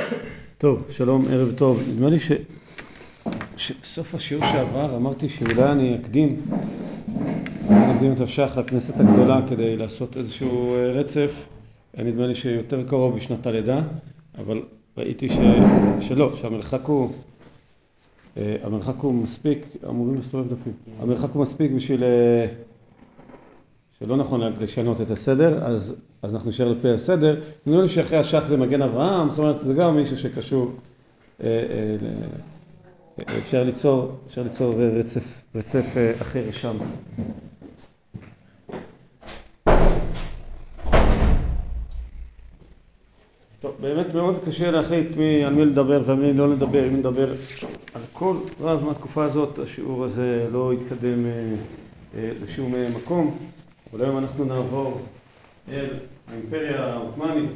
טוב, שלום, ערב טוב. נדמה לי שסוף השיעור שעבר אמרתי שאולי אני אקדים את השח לכנסת הגדולה כדי לעשות איזשהו רצף. נדמה לי שיותר קרוב בשנת הלידה, אבל ראיתי שלא, שהמרחק הוא מספיק, אמורים להסתובב דפים. המרחק הוא מספיק בשביל שלא נכון לשנות את הסדר, אז אנחנו נשאר לפי הסדר. נראה לי שאחרי השח זה מגן אברהם, זאת אומרת, זה גם מישהו שקשור, אפשר ליצור רצף אחר שם. טוב, באמת מאוד קשה להחליט על מי לדבר ומי לא לדבר. אם נדבר על כל רב מהתקופה הזאת, השיעור הזה לא יתקדם לשום מקום. אבל היום אנחנו נעבור אל האימפריה העות'מאנית,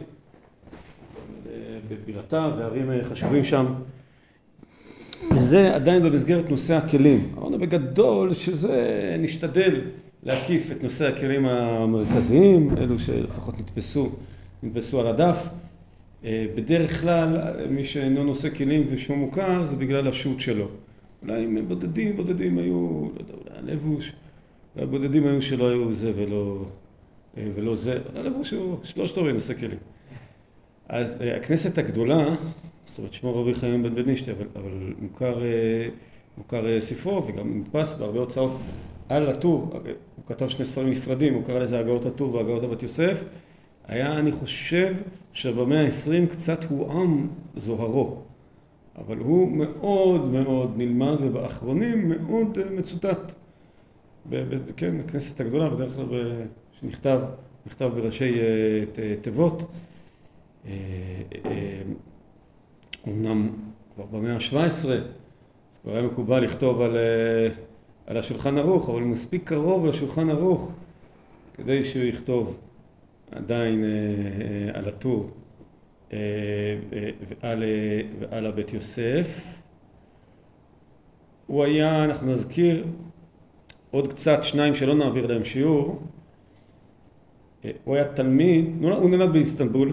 בבירתה וערים חשובים שם. וזה עדיין במסגרת נושא הכלים. אמרנו בגדול שזה נשתדל להקיף את נושא הכלים המרכזיים, אלו שלפחות נתפסו על הדף. בדרך כלל מי שאינו נושא כלים ושמו מוכר זה בגלל השו"ת שלו. אולי אם בודדים היו, לא יודע, אולי הלבוש, הבודדים היו שלא היו זה ולא זה, אבל הלבוש הוא שלושת רבעי נושא כלים. אז הכנסת הגדולה, זאת אומרת שמו רבי חיים בן בנישתי, אבל מוכר ספרו וגם נדפס בהרבה הוצאות על הטור. הוא כתב שני ספרים נפרדים, הוא קרא לזה הגאות הטור והגאות הבת יוסף. היה, אני חושב, שבמאה ה-20 קצת הועם זוהרו, אבל הוא מאוד מאוד נלמד ובאחרונים מאוד מצוטט. כן, הכנסת הגדולה, בדרך כלל שנכתב בראשי תיבות. אמנם כבר במאה ה-17, אז כבר היה מקובל לכתוב על השולחן ערוך, אבל הוא מספיק קרוב לשולחן ערוך כדי שהוא יכתוב עדיין על הטור ועל הבית יוסף. הוא היה, אנחנו נזכיר עוד קצת שניים שלא נעביר להם שיעור. הוא היה תלמיד, הוא נולד באיסטנבול,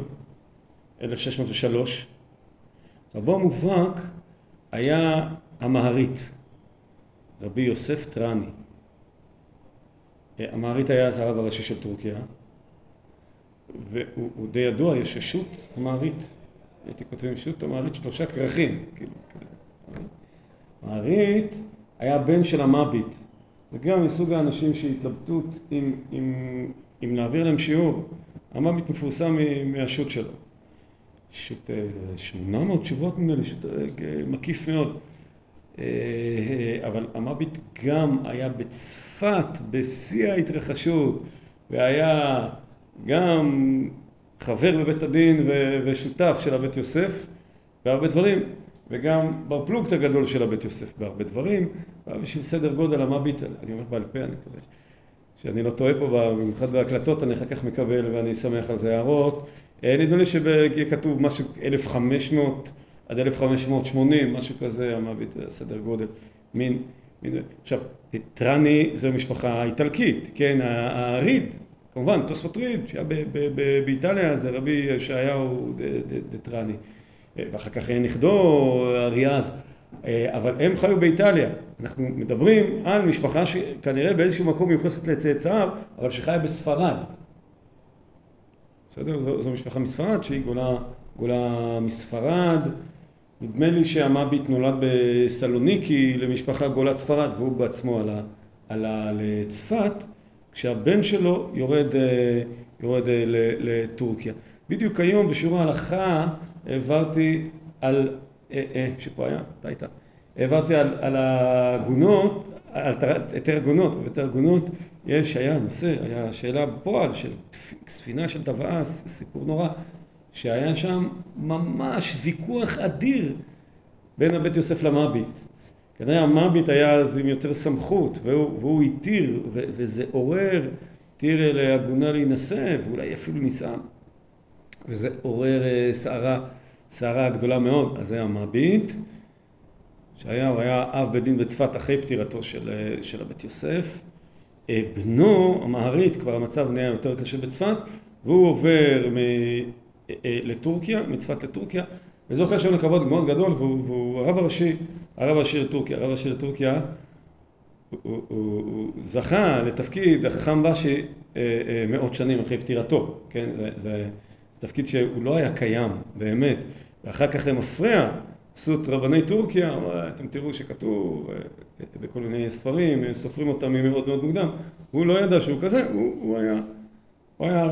1603. רבו המובהק היה המהרית, רבי יוסף טרני. המהרית היה אז הרב הראשי של טורקיה, והוא די ידוע, יש שו"ת המהרית, הייתי כותבים שו"ת המהרית 3 כרכים. המהרית היה בן של המביט. זה גם מסוג האנשים שהתלבטות אם להעביר להם שיעור. המביט מפורסם מהשו"ת שלו. שו"ת 800 תשובות ממנו, שו"ת מקיף מאוד. אבל המביט גם היה בצפת, בשיא ההתרחשות, והיה גם חבר בבית הדין ושותף של הבית יוסף בהרבה דברים, וגם בר פלוגתא הגדול של הבית יוסף בהרבה דברים. בשביל סדר גודל המביט, אני אומר בעל פה, אני מקווה שאני לא טועה פה, במיוחד בהקלטות, אני אחר כך מקבל ואני שמח על זה הערות. נדמה לי שכתוב משהו 1500 עד 1580, משהו כזה, המביט, סדר גודל. עכשיו, טרני זו משפחה איטלקית, כן, הריד, כמובן, תוספות ריד, שהיה באיטליה, זה רבי ישעיהו דטרני. ואחר כך נכדו אריאז, אבל הם חיו באיטליה. אנחנו מדברים על משפחה שכנראה באיזשהו מקום מיוחסת לצאצאיו, אבל שחיה בספרד. בסדר? זו משפחה מספרד שהיא גולה מספרד. נדמה לי שהמביט נולד בסלוניקי למשפחה גולת ספרד, והוא בעצמו עלה לצפת, כשהבן שלו יורד לטורקיה. בדיוק היום בשיעור ההלכה העברתי על, שפה היה, אתה העברתי על העגונות, על היתר עגונות, ובהיתר עגונות היה נושא, היה שאלה בפועל של ספינה של טבעס, סיפור נורא, שהיה שם ממש ויכוח אדיר בין הבית יוסף למביט. כנראה המביט היה אז עם יותר סמכות, והוא התיר, וזה עורר, התיר לעגונה להינשא, ואולי אפילו נישא, וזה עורר סערה גדולה מאוד. אז היה המביט, הוא היה אב בית דין בצפת אחרי פטירתו של הבית יוסף. בנו, המהרית, כבר המצב נהיה יותר קשה בצפת, והוא עובר לטורקיה, מצפת לטורקיה, וזוכה שם לכבוד מאוד גדול, והוא הרב הראשי לטורקיה, הוא זכה לתפקיד החכם באשי מאות שנים אחרי פטירתו, כן? זה תפקיד שהוא לא היה קיים, באמת. ואחר כך למפרע, עשו את רבני טורקיה, אתם תראו שכתוב בכל מיני ספרים, סופרים אותם ממאוד מאוד מוקדם, הוא לא ידע שהוא כזה, הוא היה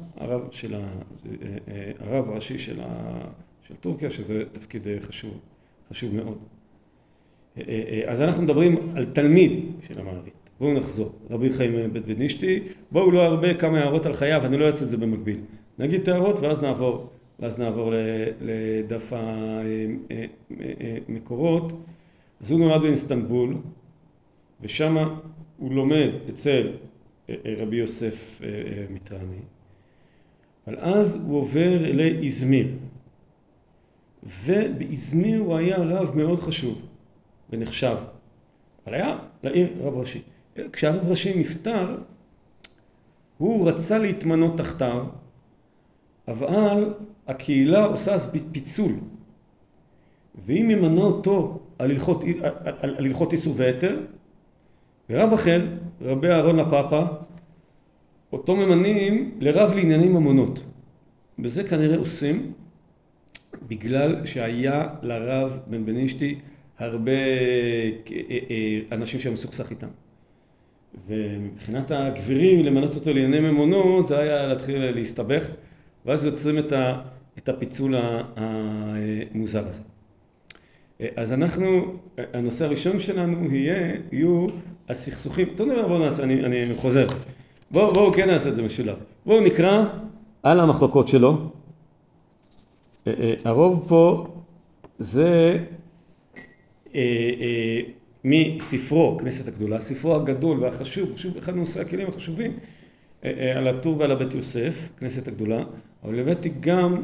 הרב הראשי של טורקיה, שזה תפקיד חשוב מאוד. אז אנחנו מדברים על תלמיד של המערית. בואו נחזור. רבי חיים בנבנישתי, בואו לא הרבה כמה הערות על חייו, אני לא אעשה את זה במקביל. נגיד את הערות ואז נעבור לדף המקורות. אז הוא נולד באיסטנבול, ושם הוא לומד אצל רבי יוסף מיטרני. אבל אז הוא עובר לאיזמיר. ובאיזמיר הוא היה רב מאוד חשוב ונחשב. אבל היה לעיר רב ראשי. כשהרב ראשי נפטר, הוא רצה להתמנות תחתיו, אבל הקהילה עושה אז פיצול. והיא ממנה אותו על הלכות איסור והיתר, ורב אחר, רבי אהרון הפאפה, אותו ממנים לרב לענייני ממונות. בזה כנראה עושים, בגלל שהיה לרב בנבנישתי הרבה אנשים שמסוכסך איתם. ומבחינת הגבירים, למנות אותו לענייני ממונות, זה היה להתחיל להסתבך, ואז יוצרים את הפיצול המוזר הזה. אז הנושא הראשון שלנו יהיו הסכסוכים. טוב דבר, בואו נעשה, אני חוזר. בואו כן נעשה את זה משולב. בואו נקרא על המחלוקות שלו. הרוב פה זה מספרו, כנסת הגדולה, ספרו הגדול והחשוב, אחד מנושאי הכלים החשובים, על הטור ועל הבית יוסף, כנסת הגדולה, אבל הבאתי גם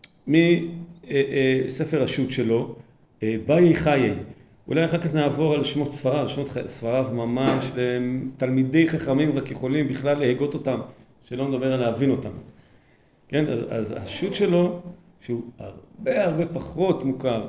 מספר השו"ת שלו, באי חיי. אולי אחר כך נעבור על שמות ספריו, שמות ספריו ממש, תלמידי חכמים רק יכולים בכלל להגות אותם, שלא נדבר על להבין אותם. כן, אז השו"ת שלו, שהוא הרבה פחות מוכר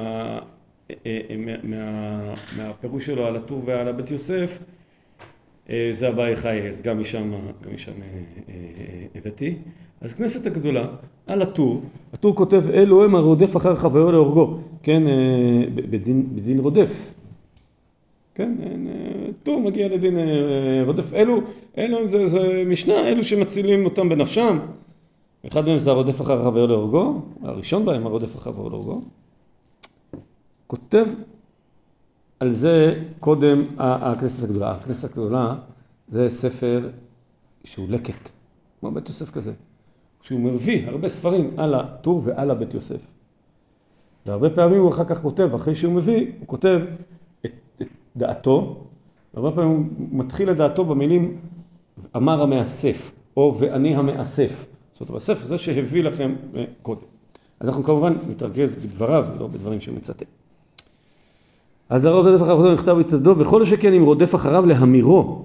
מהפירוש שלו על הטור ועל הבית יוסף, זה הבאי חיי, אז גם משם הבאתי. אז כנסת הגדולה, על הטור כותב, אלו הם הרודף אחר חברו להורגו, כן, בדין רודף. כן, טור מגיע לדין רודף, אלו זה משנה, אלו שמצילים אותם בנפשם. אחד מהם זה הרודף אחר חברו להורגו, הראשון בהם הרודף אחר חברו להורגו. כותב על זה קודם הכנסת הגדולה. הכנסת הגדולה זה ספר שהוא לקט, כמו בית יוסף כזה. שהוא מביא הרבה ספרים על הטור ועל הבית יוסף. והרבה פעמים הוא אחר כך כותב, אחרי שהוא מביא, הוא כותב את דעתו, והרבה פעמים הוא מתחיל את דעתו במילים אמר המאסף, או ואני המאסף. זאת אומרת, הספר זה שהביא לכם קודם. אז אנחנו כמובן נתרכז בדבריו, לא בדברים שמצטט. אז הרב רודף אחריו נכתב התצדו, וכל שכן אם רודף אחריו להמירו,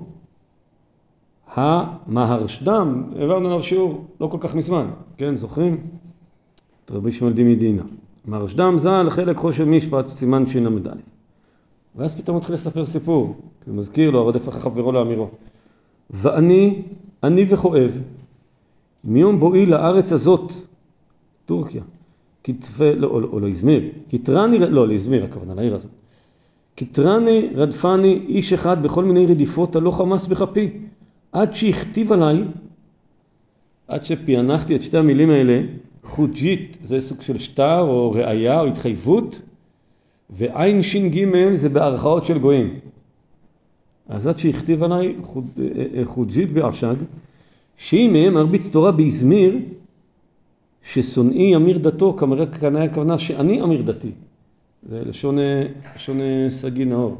המהרשדם, העברנו עליו שיעור לא כל כך מזמן, כן, זוכרים? את רבי שמואל מדינה. מהרשדם ז"ל חלק חושן משפט סימן של"א. ואז פתאום התחיל לספר סיפור, זה מזכיר לו הרודף אחר חברו להמירו. ואני וכואב, מיום בואי לארץ הזאת, טורקיה, או לא איזמיר, לא לאיזמיר הכוונה, לעיר הזאת. כתרני רדפני איש אחד בכל מיני רדיפות הלא חמס בכפי, עד שהכתיב עליי, עד שפענחתי את שתי המילים האלה, חוג'ית זה סוג של שטר או ראייה או התחייבות, ועין שין ג' זה בהרחאות של גויים. אז עד שהכתיב עליי חוג'ית בעשג, שהיא מהם מרביץ תורה באזמיר, ששונאי אמיר דתו, כנראה הכוונה שאני אמיר דתי. זה לשון סגי נאור.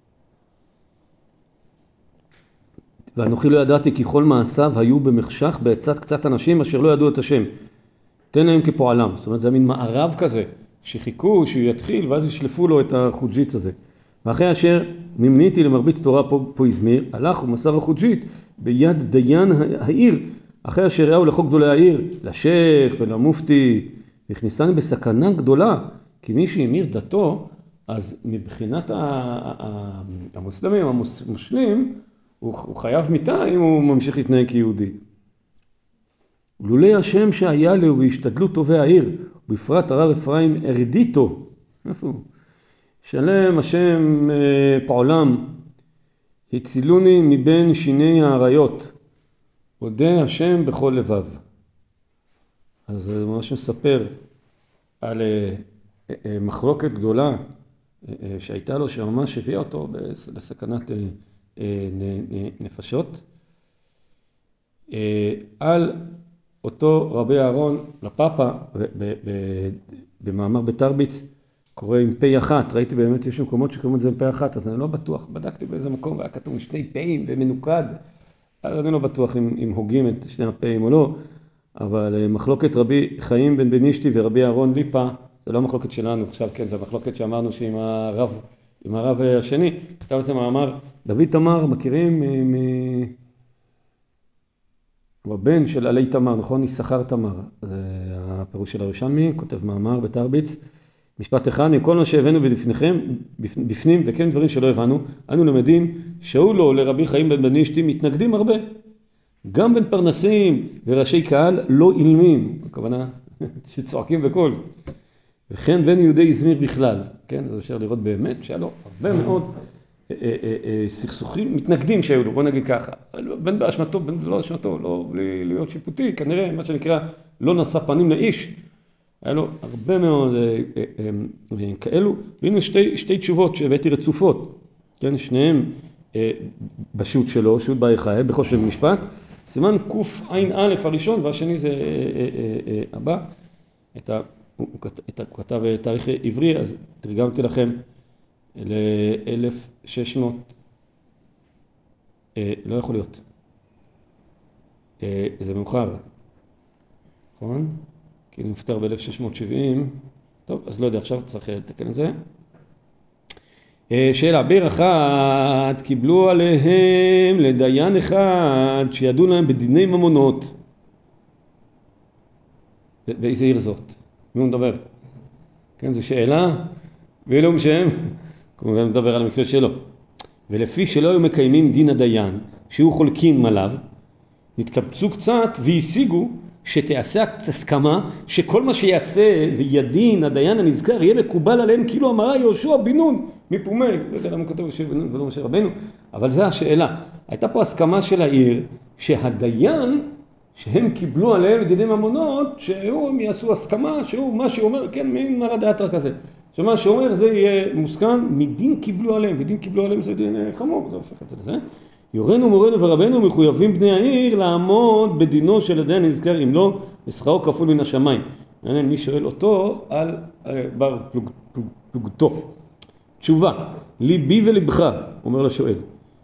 ואנוכי לא ידעתי כי כל מעשיו היו במחשך בעצת קצת אנשים אשר לא ידעו את השם. תן להם כפועלם. זאת אומרת, זה מין מערב כזה, שחיכו, שהוא יתחיל, ואז ישלפו לו את החוג'ית הזה. ואחרי אשר נמניתי למרביץ תורה פה יזמיר, הלך ומסר החוג'ית ביד דיין העיר, אחרי אשר ראו לכל גדולי העיר, לשייך ולמופתי הכניסני בסכנה גדולה, כי מי שהמיר דתו, אז מבחינת המוסלמים, המושלים, הוא חייב מיתה אם הוא ממשיך להתנהג כיהודי. לולי השם שהיה לו והשתדלו טובי העיר, בפרט הרב אפרים ארידיטו, איפה הוא? שלם השם פועלם, הצילוני מבין שיני האריות, עודה השם בכל לבב. אז זה ממש מספר על מחלוקת גדולה שהייתה לו, שממש הביאה אותו לסכנת נפשות. על אותו רבי אהרון לפאפה, במאמר בתרביץ, קורא עם פי אחת, ראיתי באמת יש מקומות שקוראים את זה עם פי אחת, אז אני לא בטוח, בדקתי באיזה מקום, והיה כתוב שני פיים ומנוקד, אז אני לא בטוח אם הוגים את שני הפיים או לא, אבל מחלוקת רבי חיים בן בנישתי ורבי אהרון ליפה, זה לא מחלוקת שלנו עכשיו, כן, זה מחלוקת שאמרנו שעם הרב השני, כתב את זה מאמר, דוד תמר, מכירים הוא הבן של עלי תמר, נכון? יששכר תמר, זה הפירוש של הירושלמי, כותב מאמר בתרביץ, משפט אחד, מכל מה שהבאנו בפנים, וכן דברים שלא הבנו, אנו למדים שאולו לרבי חיים בן בנישתי מתנגדים הרבה. גם בין פרנסים וראשי קהל לא אילמים, הכוונה שצועקים בקול. וכן בין יהודי איזמיר בכלל, כן? אז אפשר לראות באמת שהיה לו הרבה מאוד סכסוכים, מתנגדים שהיו לו, בוא נגיד ככה. בין באשמתו, בין לא אשמתו, לא להיות שיפוטי, כנראה מה שנקרא לא נשא פנים לאיש. היה לו הרבה מאוד כאלו, והנה שתי תשובות שהבאתי רצופות, כן, שניהם בשו"ת שלו, שו"ת באי חיי, בחושן משפט, סימן קע"א הראשון, והשני זה הבא, הוא כתב תאריך עברי, אז תרגמתי לכם ל-1600, לא יכול להיות, זה מאוחר, נכון? כי הוא נפטר ב-1670, טוב, אז לא יודע, עכשיו צריך לתקן את זה. שאלה, בעיר אחת קיבלו עליהם לדיין אחד שידעו להם בדיני ממונות. באיזה עיר זאת? מי הוא מדבר? כן, זו שאלה, ואילו שם, כמובן מדבר על המקרה שלו. ולפי שלא היו מקיימים דין הדיין, שהוא חולקין עליו, נתקבצו קצת והשיגו שתעשה הסכמה שכל מה שיעשה וידין הדיין הנזכר יהיה מקובל עליהם כאילו אמרה יהושע בן נון מפומי, לא יודע למה כותב יהושע בן נון ולא משה רבנו, אבל זו השאלה. הייתה פה הסכמה של העיר שהדיין שהם קיבלו עליהם דיני ממונות שהם יעשו הסכמה שהוא מה שאומר, כן, מין מרא דאתרא כזה, שמה שאומר זה יהיה מוסכם מדין קיבלו עליהם, ודין קיבלו עליהם זה דין חמור, זה הופך את זה לזה. יורנו מורנו ורבנו מחויבים בני העיר לעמוד בדינו של הדיין הנזכר, אם לא, שכרו כפול מן השמיים. מעניין מי שואל אותו על בר פלוגתו. תשובה, ליבי ולבך, אומר לשואל,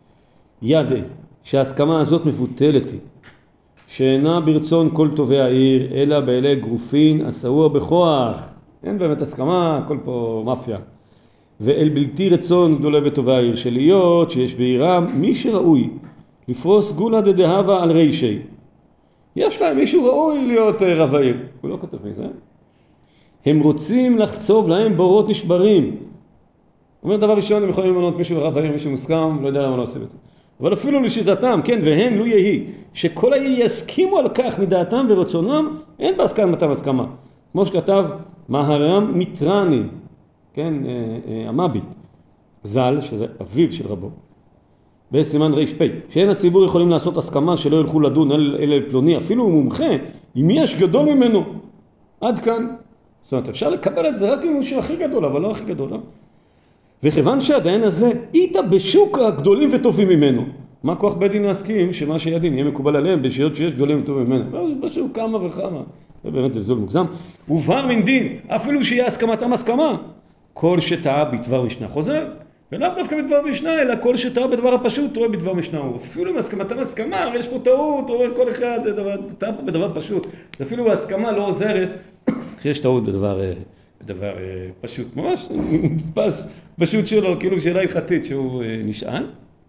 ידע שההסכמה הזאת מבוטלת היא, שאינה ברצון כל טובי העיר, אלא באלה גרופין עשאוה בכוח. אין באמת הסכמה, הכל פה מאפיה. ואל בלתי רצון גדולה וטובה העיר של להיות, שיש בעירם מי שראוי לפרוס גולה דדהבה על רישי. יש להם מישהו ראוי להיות רב העיר. הוא לא כותב מזה. הם רוצים לחצוב להם בורות נשברים. הוא אומר דבר ראשון, הם יכולים למנות מישהו לרב העיר, מישהו מוסכם, לא יודע למה לא עושים את זה. אבל אפילו לשיטתם, כן, והן לו יהי, שכל העיר יסכימו על כך מדעתם ורצונם, אין בהסכמתם הסכמה. כמו שכתב מהר"ם מיטרני, כן, המביט, ז"ל, שזה אביו של רבו, בסימן ר"פ, שאין הציבור יכולים לעשות הסכמה שלא ילכו לדון אל פלוני, אפילו הוא מומחה, אם יש גדול ממנו, עד כאן. זאת אומרת, אפשר לקבל את זה רק אם הוא הכי גדול, אבל לא הכי גדול, לא? וכיוון שהדיין הזה, איתה בשוק הגדולים וטובים ממנו, מה כוח בית דין להסכים שמה שידין יהיה מקובל עליהם בשעות שיש גדולים וטובים ממנו? בשוק כמה וכמה, זה באמת זלזול מוגזם. ובר מן דין, אפילו שיהיה הסכמתם הסכמה, כל שטעה בדבר משנה חוזר, ולאו דווקא בדבר משנה, אלא כל שטעה בדבר הפשוט, טועה בדבר משנה. אפילו אם הסכמתם הסכמה, הרי יש פה טעות, אומר כל אחד, זה טעה פה בדבר פשוט. אפילו ההסכמה לא עוזרת, כשיש טעות בדבר פשוט. ממש נתפס פשוט שלו, כאילו שאלה הלכתית שהוא נשאל.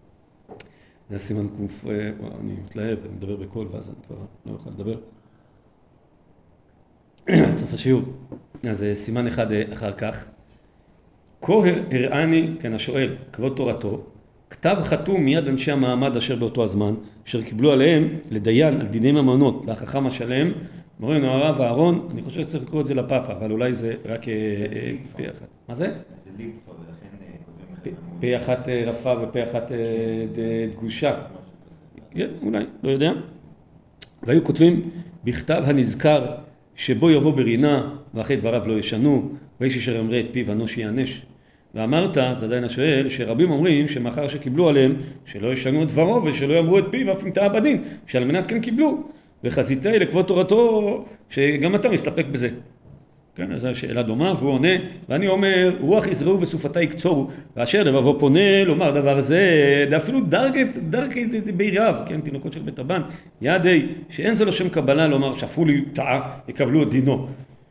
זה סימן קוף, אני מתלהב, אני מדבר בקול, ואז אני כבר לא יכול לדבר. סוף השיעור. אז סימן אחד אחר כך. כה הראני, כן השואל, כבוד תורתו, כתב חתום מיד אנשי המעמד אשר באותו הזמן, אשר קיבלו עליהם לדיין על דיני ממונות, לחכם השלם, מורנו הרב אהרון, אני חושב שצריך לקרוא את זה לפאפה, אבל אולי זה רק פה אחד. מה זה? זה ליפסו, ולכן כותבים לכם... פה אחת רפה ופה אחת דגושה. אולי, לא יודע. והיו כותבים בכתב הנזכר שבו יבוא ברינה ואחרי דבריו לא ישנו, ואיש אשר ימרה את פיו אנוש יענש. ואמרת, זה עדיין השואל, שרבים אומרים שמאחר שקיבלו עליהם שלא ישנו את דברו ושלא יאמרו את פיו אף אם טעה בדין, שעל מנת כן קיבלו. וחזיתי לכבוד תורתו שגם אתה מסתפק בזה. כן, אז השאלה דומה, והוא עונה, ואני אומר, רוח יזרעו וסופתה יקצורו, ואשר לבבו פונה לומר דבר זה, אפילו דרכי בירב, כן, תינוקות של בית הבן, ידי, שאין זה לו שם קבלה לומר, שאפו לי טעה, יקבלו את דינו.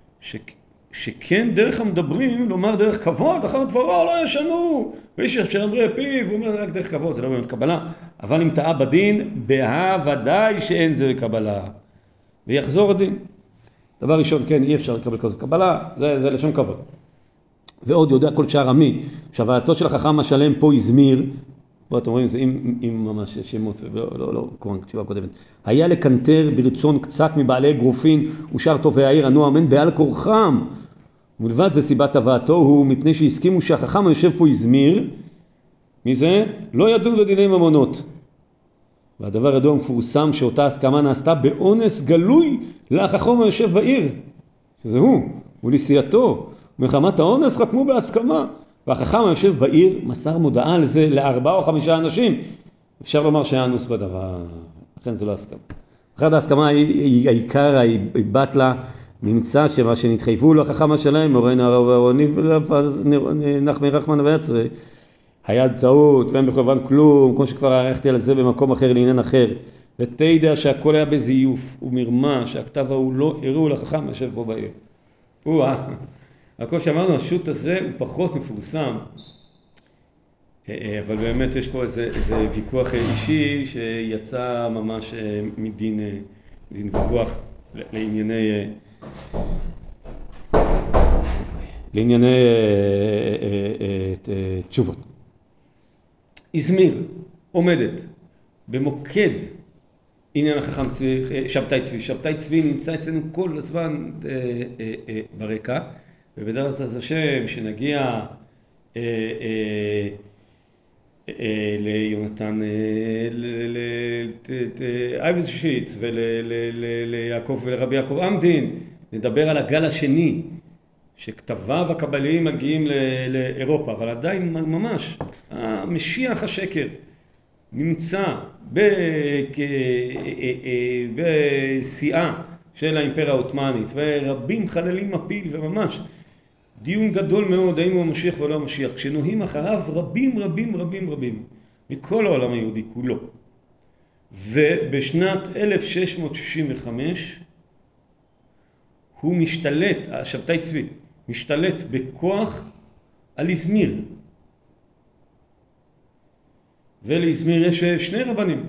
שכן דרך המדברים, לומר דרך כבוד, אחר דברו לא ישנו, ואיש אשר אמרה פיו, הוא אומר רק דרך כבוד, זה לא באמת קבלה, אבל אם טעה בדין, ודאי שאין זה קבלה, ויחזור הדין. דבר ראשון, כן, אי אפשר לקבל כזאת קבלה, זה לשם כבוד. ועוד יודע כל שער עמי, שהבאתו של החכם השלם פה הזמיר, פה אתם רואים, זה עם ממש שמות, לא, כמובן, תשובה קודמת. היה לקנטר ברצון קצת מבעלי גרופין, ושאר טובי העיר, ענו אמן בעל כורחם. מלבד זה סיבת הבאתו הוא, מפני שהסכימו שהחכם היושב פה הזמיר, מזה לא ידעו בדיני ממונות. והדבר ידוע מפורסם שאותה הסכמה נעשתה באונס גלוי לחכם היושב בעיר, שזה הוא לסיעתו. מחמת האונס חתמו בהסכמה, והחכם היושב בעיר מסר מודעה על זה ל4 או 5 אנשים. אפשר לומר שהיה אנוס בדבר, לכן זה לא הסכמה. אחת ההסכמה העיקר, היא בטלה, נמצא שמה שנתחייבו לחכם השלם, מורנו הרב אהרון נחמי רחמן ויצרי, היה טעות ואין בכוון כלום, כמו שכבר ערכתי על זה במקום אחר לעניין אחר. ותדע שהכל היה בזיוף ומרמה, שהכתב ההוא לא הראו לחכם היושב פה בעיר. הכל שאמרנו, השו"ת הזה הוא פחות מפורסם, אבל באמת יש פה איזה ויכוח אישי שיצא ממש מדין ויכוח לענייני תשובות. הזמיר עומדת במוקד עניין החכם שבתאי צבי. שבתאי צבי נמצא אצלנו כל הזמן ברקע, ובדרך השם שנגיע ליונתן אייבשיץ וליעקב ולרבי יעקב עמדין, נדבר על הגל השני, שכתביו הקבליים מגיעים לאירופה, אבל עדיין ממש המשיח השקר נמצא בשיאה של האימפריה העות'מאנית, ורבים חללים מפיל, וממש דיון גדול מאוד האם הוא המשיח ולא המשיח, כשנוהים אחריו רבים מכל העולם היהודי כולו. ובשנת 1665 הוא משתלט, שבתאי צבי משתלט בכוח על איזמיר, ולאיזמיר יש 2 רבנים.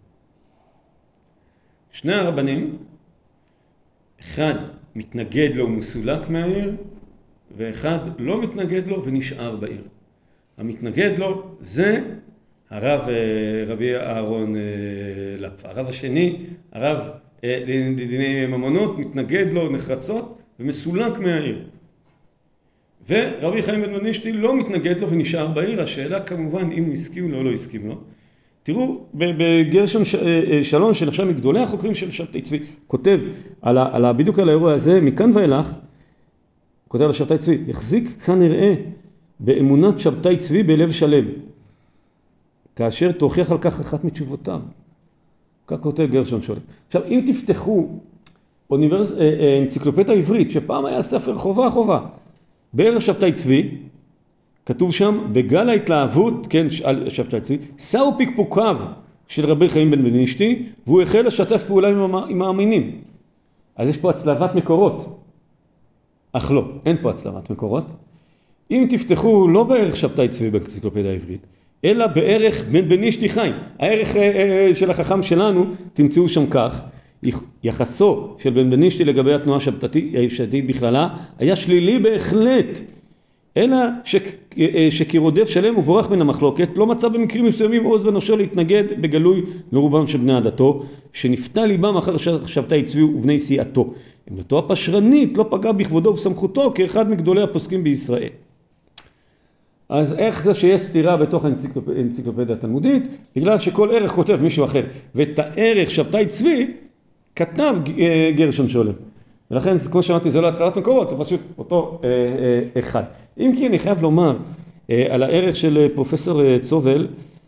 2 הרבנים, אחד מתנגד לו ומסולק מהעיר, ואחד לא מתנגד לו ונשאר בעיר. המתנגד לו זה הרב רבי אהרון לפ. הרב השני, הרב לדיני ממונות, מתנגד לו נחרצות ומסולק מהעיר. ורבי חיים בן בנישתי לא מתנגד לו ונשאר בעיר. השאלה כמובן אם הוא הסכים לו או לא הסכים לו. תראו, בגרשון שלום שנחשב מגדולי החוקרים של שבתאי צבי, כותב בדיוק על האירוע הזה, מכאן ואילך, כותב על שבתאי צבי, החזיק כנראה באמונת שבתאי צבי בלב שלם, כאשר תוכיח על כך אחת מתשובותיו. כך כותב גרשון שלום. עכשיו, אם תפתחו אנציקלופדיה העברית, שפעם היה ספר חובה, בערך שבתאי צבי, כתוב שם, בגל ההתלהבות, כן, על שבתאי צבי, סאו פיקפוקיו של רבי חיים בן בנישתי, והוא החל לשתף פעולה עם המאמינים. אז יש פה הצלבת מקורות. אך לא, אין פה הצלבת מקורות. אם תפתחו לא בערך שבתאי צבי באנציקלופדיה העברית, אלא בערך בן בנישתי חיים. הערך של החכם שלנו, תמצאו שם כך, יחסו של בן בנישתי לגבי התנועה השבתאית בכללה היה שלילי בהחלט, אלא שכרודף שלם ובורח מן המחלוקת לא מצא במקרים מסוימים עוז ונושר להתנגד בגלוי לרובם של בני עדתו, שנפתה ליבם אחר שבתאי צבי ובני סיעתו. עמדתו הפשרנית לא פגע בכבודו וסמכותו כאחד מגדולי הפוסקים בישראל. אז איך זה שיש סתירה בתוך האנציקלופדיה התלמודית? בגלל שכל ערך כותב מישהו אחר, ואת הערך שבתאי צבי כתב גרשון שולם. ולכן, כמו שאמרתי, זה לא הצלת מקורות, זה פשוט אותו אחד. אם כי אני חייב לומר על הערך של פרופסור צובל,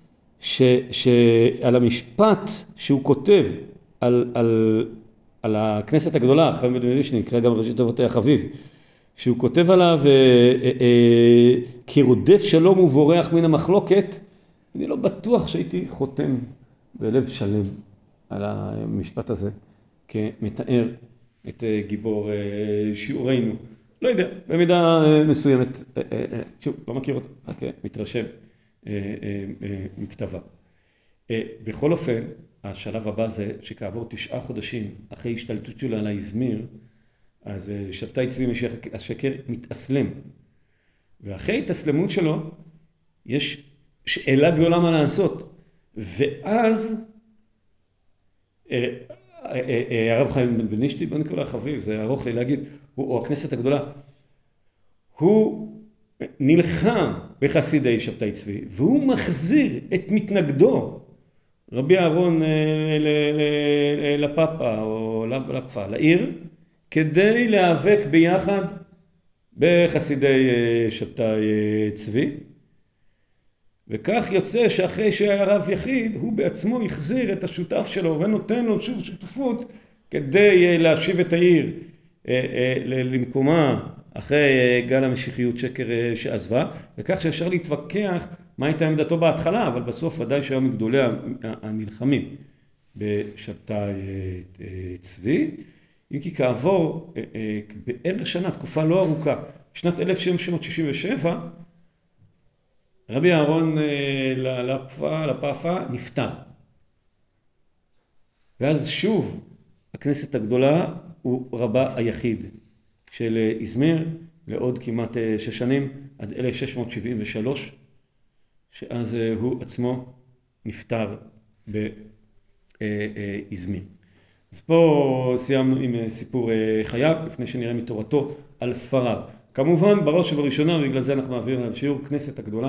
שעל המשפט שהוא כותב על הכנסת הגדולה, חיים בן בנישתי, נקרא גם ראשית תיבותיה חביב, שהוא כותב עליו כרודף שלום ובורח מן המחלוקת, אני לא בטוח שהייתי חותם בלב שלם על המשפט הזה, כמתאר את גיבור שיעורנו. לא יודע, במידה מסוימת, שוב, לא מכיר אותה, רק מתרשם מכתבה. בכל אופן, השלב הבא זה שכעבור 9 חודשים אחרי השתלטות שלו על האזמיר, אז שבתאי צבי השקר מתאסלם. ואחרי התאסלמות שלו, יש שאלה גדולה מה לעשות. ואז הרב חיים בן בנישתי, בוא נקרא חביב, זה ארוך לי להגיד, או הכנסת הגדולה, הוא נלחם בחסידי שבתאי צבי, והוא מחזיר את מתנגדו, רבי אהרון לפאפה או לפפה, לעיר, כדי להיאבק ביחד בחסידי שבתאי צבי. וכך יוצא שאחרי שהיה רב יחיד, הוא בעצמו החזיר את השותף שלו ונותן לו שוב שותפות כדי להשיב את העיר למקומה אחרי גל המשיחיות שקר שעזבה, וכך שאפשר להתווכח מה הייתה עמדתו בהתחלה, אבל בסוף ודאי שהיה מגדולי הנלחמים בשבתאי צבי. אם כי כעבור בערך שנה, תקופה לא ארוכה, בשנת 1767, רבי אהרון לפאפה נפטר. ואז שוב הכנסת הגדולה הוא רבה היחיד של איזמיר לעוד כמעט 6 שנים, עד 1673, שאז הוא עצמו נפטר באיזמיר. אז פה סיימנו עם סיפור חייו, לפני שנראה מתורתו על ספריו. כמובן, בראש ובראשונה, בגלל זה אנחנו מעבירים על שיעור כנסת הגדולה,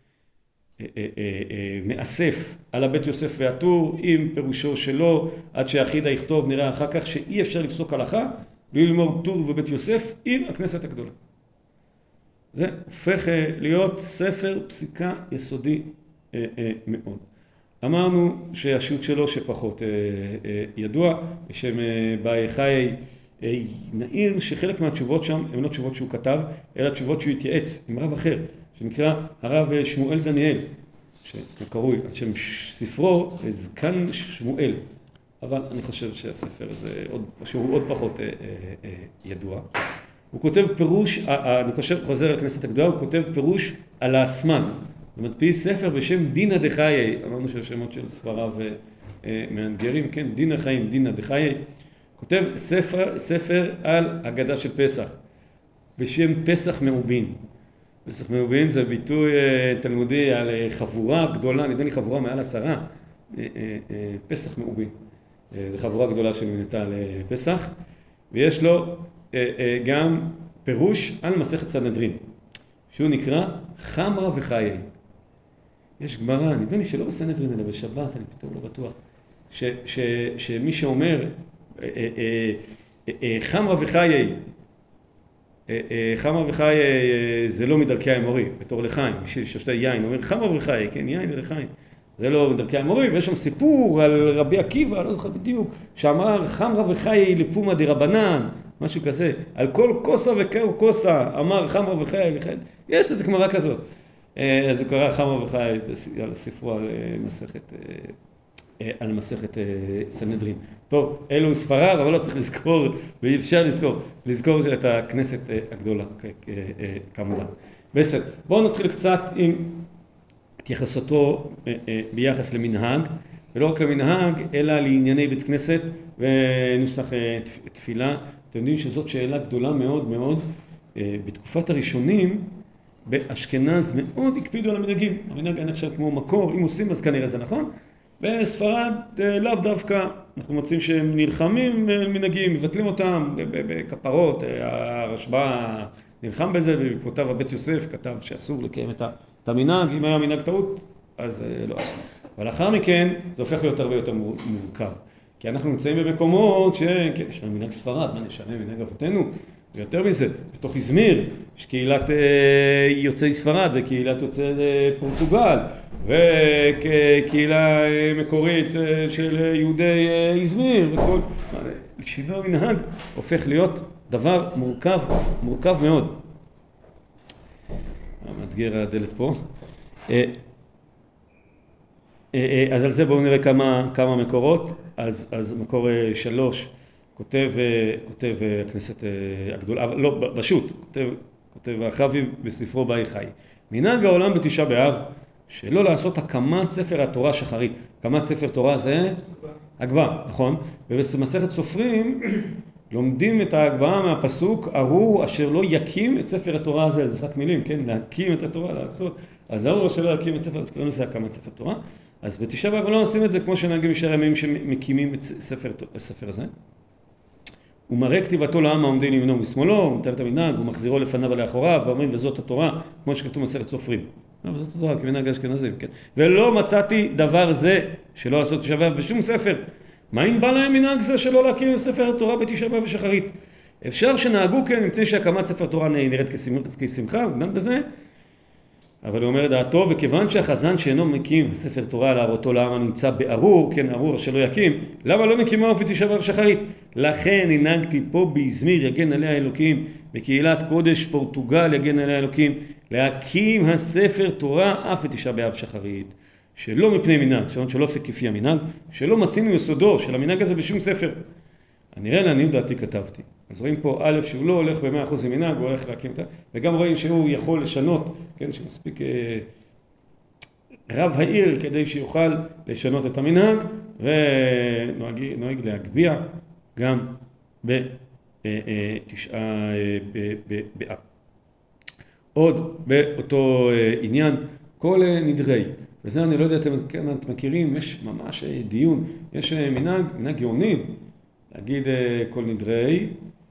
מאסף על הבית יוסף והטור עם פירושו שלו, עד שהחידה יכתוב, נראה אחר כך שאי אפשר לפסוק הלכה, בלי ללמוד טור ובית יוסף עם הכנסת הגדולה. זה הופך להיות ספר פסיקה יסודי מאוד. אמרנו שהשו"ת שלו שפחות ידוע, בשם באי חיי, נעיר שחלק מהתשובות שם הן לא תשובות שהוא כתב, אלא תשובות שהוא התייעץ עם רב אחר, שנקרא הרב שמואל דניאל, שקרוי על שם ספרו זקן שמואל. אבל אני חושב שהספר הזה שהוא עוד פחות ידוע. הוא כותב פירוש, אני חוזר לכנסת הגדולה, הוא כותב פירוש על האסמן. הוא מדפיס ספר בשם דינא דחיי, אמרנו שהשמות של ספריו מאנגרים, כן, דינא חיים, דינא דחיי. כותב ספר על אגדה של פסח, בשם פסח מעובין. פסח מעובין זה ביטוי תלמודי על חבורה גדולה, נדמה לי חבורה מעל 10, פסח מעובין. זו חבורה גדולה שנמנתה לפסח, ויש לו גם פירוש על מסכת סנהדרין, שהוא נקרא חמרא וחיי. יש גמרא, נדמה לי שלא בסנהדרין אלא בשבת, אני פתאום לא בטוח, שמי שאומר חמרא וחיי, חמרא וחיי זה לא מדרכי האמורי, בתור לחיים, מי ששותה יין, אומר חמרא וחיי, כן, יין ולחיים. זה לא מדרכי האמורי, ויש שם סיפור על רבי עקיבא, לא זוכר בדיוק, שאמר חמרא וחיי לפומא דרבנן, משהו כזה, על כל כוסה וכוסה, אמר חמרא וחיי לחיים. יש איזה גמרא כזאת. אז הוא קרא חמרא וחיי על ספרו על מסכת סנהדרין. טוב, אלו ספריו, אבל לא צריך לזכור, ואי אפשר לזכור את הכנסת הגדולה, כמובן. בסדר, בואו נתחיל קצת עם התייחסותו ביחס למנהג, ולא רק למנהג, אלא לענייני בית כנסת ונוסח תפילה. אתם יודעים שזאת שאלה גדולה מאוד מאוד. בתקופת הראשונים, באשכנז מאוד הקפידו על המנהגים. המנהג היה נחשב כמו מקור, אם עושים אז כנראה זה נכון. בספרד לאו דווקא, אנחנו מוצאים שהם נלחמים מנהגים, מבטלים אותם בכפרות, הרשב"א נלחם בזה, ובעקבותיו הבית יוסף כתב שאסור לקיים את המנהג, אם היה מנהג טעות, אז לא אסור. אבל לאחר מכן זה הופך להיות הרבה יותר מורכב. כי אנחנו נמצאים במקומות כן, יש לנו מנהג ספרד, מה נשנה מנהג אבותינו? ויותר מזה, בתוך איזמיר, יש קהילת יוצאי ספרד וקהילת יוצאי פורטוגל, וקהילה מקורית של יהודי איזמיר, וכל שינוי המנהג הופך להיות דבר מורכב מאוד. מאתגר הדלת פה. אז על זה בואו נראה כמה מקורות. אז מקור 3 כותב הכנסת הגדולה, לא, פשוט, כותב החביב בספרו באי חי. מנהג העולם בתשעה באב, שלא לעשות הקמת ספר התורה שחרית. הקמת ספר תורה זה הגבהה, נכון? ובמסכת סופרים לומדים את ההגבהה מהפסוק, ארור אשר לא יקים את ספר התורה הזה, זה רק מילים, כן? להקים את התורה, לעשות. אז ארור אשר לא יקים את ספר, אז כולנו עושה הקמת ספר תורה. אז בתשעה באב לא עושים את זה כמו שנהגים משאר ימים שמקימים את הספר הזה. הוא מראה כתיבתו לעם העומדים לימינו ומשמאלו, הוא מתאר את המנהג, הוא מחזירו לפניו ולאחוריו, ואומרים וזאת התורה, כמו שכתוב במסכת סופרים. וזאת התורה כמנהג האשכנזים, כן? ולא מצאתי דבר זה שלא לעשות תשעה באב בשום ספר. מה אם בא להם מנהג זה שלא להקים ספר התורה בתשעה באב ושחרית? אפשר שנהגו כן, מפני שהקמת ספר תורה נראית כשמחה, הוא גם בזה. אבל הוא אומר דעתו, וכיוון שהחזן שאינו מקים הספר תורה להראותו לעם הנמצא בארור, כן, ארור שלא יקים, למה לא מקימה בתשעה באב ושחרית? לכן הנהגתי פה באיזמיר יגן עליה אלוקים, בקהילת קודש פורטוגל יגן עליה אלוקים, להקים הספר תורה אף בתשעה באב ושחרית. שלא מפני מנהג, שלא כפי המנהג, שלא מצינו יסודו של המנהג הזה בשום ספר. הנראה לעניות דעתי כתבתי. אז רואים פה א' שהוא לא הולך ב100% עם מנהג, הוא הולך להקים אותה, וגם רואים שהוא יכול לשנות, כן, שמספיק רב העיר כדי שיוכל לשנות את המנהג, ונוהג להגביע גם בתשעה באב. עוד באותו עניין, כל נדרי, וזה אני לא יודע אם אתם מכירים, יש ממש דיון, יש מנהג גאונים, להגיד כל נדרי,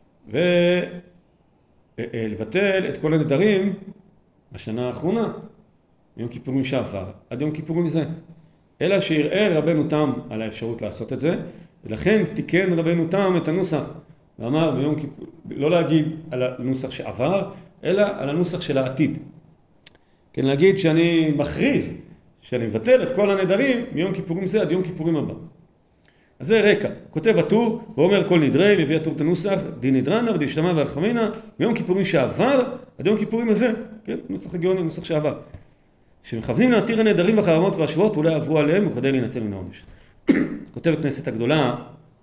ולבטל את כל הנדרים בשנה האחרונה, מיום כיפורים שעבר, עד יום כיפורים זה. אלא שיראה רבנו תם על האפשרות לעשות את זה, ולכן תיקן רבנו תם את הנוסח, ואמר ביום כיפור, לא להגיד על הנוסח שעבר, אלא על הנוסח של העתיד. כן, להגיד שאני מכריז, שאני מבטל את כל הנדרים מיום כיפורים זה עד יום כיפורים הבא. אז זה רקע. כותב הטור, ואומר כל נדרי, מביא הטור את הנוסח, דין נדרנה ודשתמה והרחמינה, מיום כיפורים שעבר עד יום כיפורים הזה, כן, נוסח הגאוני, נוסח שעבר. שמכוונים להתיר הנדרים והחרמות והשבועות, אולי עברו עליהם וכדי להינצל מן העונש. כותב הכנסת הגדולה,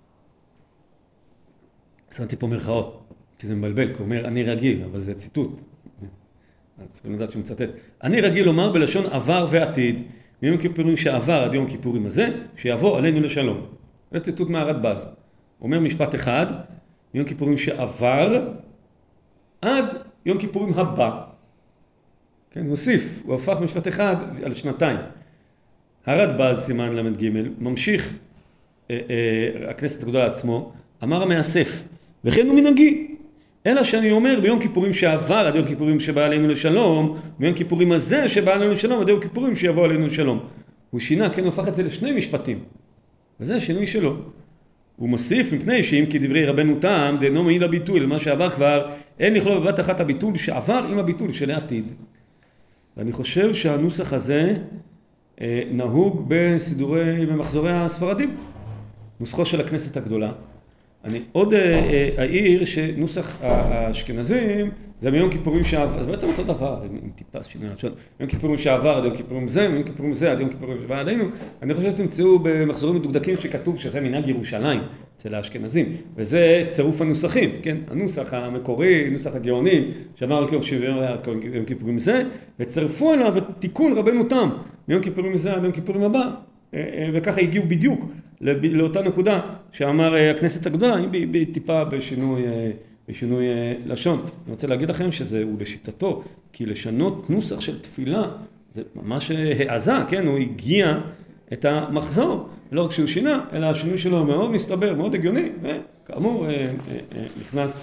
שמתי פה מרכאות, כי זה מבלבל, כי הוא אומר, אני רגיל, אבל זה ציטוט. אז צריכים לדעת שהוא מצטט. אני רגיל לומר בלשון עבר ועתיד, מיום כיפורים שעבר עד יום כיפורים הזה, שיבוא עלינו לשלום. זה ציטוט מהרדב"ז. הוא אומר משפט אחד, מיום כיפורים שעבר עד יום כיפורים הבא. כן, הוא הוסיף, הוא הפך משפט אחד על שנתיים. הרדב"ז, סימן למד ג', ממשיך הכנסת הגדולה עצמו, אמר המאסף, וכן הוא מנהגי. אלא שאני אומר ביום כיפורים שעבר עד יום כיפורים שבא עלינו לשלום, ביום כיפורים הזה שבא עלינו לשלום עד יום כיפורים שיבוא עלינו לשלום. הוא שינה, כן, הוא הפך את זה לשני משפטים. וזה השינוי שלו. הוא מוסיף מפני שאם כדברי רבנו תם, דאינו מעיד הביטול, למה שעבר כבר, אין לכלול בבת אחת הביטול שעבר עם הביטול של העתיד. ואני חושב שהנוסח הזה נהוג במחזורי הספרדים. נוסחו של הכנסת הגדולה. אני עוד אעיר שנוסח האשכנזים זה מיום כיפורים שעבר, זה בעצם אותו דבר, עם טיפה שינוי לשון, מיום כיפורים שעבר עד יום כיפורים זה, מיום כיפורים זה עד יום כיפורים שבא עלינו, אני חושב שתמצאו במחזורים מדוקדקים שכתוב שזה מנהג ירושלים אצל האשכנזים, וזה צירוף הנוסחים, כן? הנוסח המקורי, נוסח הגאונים, שאמר רק יום שוויון עד יום כיפורים זה, וצרפו עליו את תיקון רבנו תם, מיום כיפורים זה עד יום כיפורים הבא, וככה הגיעו בדיוק לאותה נקודה שאמר הכנסת הגדולה, טיפה בשינוי לשון. אני רוצה להגיד לכם שזהו לשיטתו, כי לשנות נוסח של תפילה, זה ממש העזה, כן? הוא הגיע את המחזור, לא רק שהוא שינה, אלא השינוי שלו מאוד מסתבר, מאוד הגיוני, וכאמור נכנס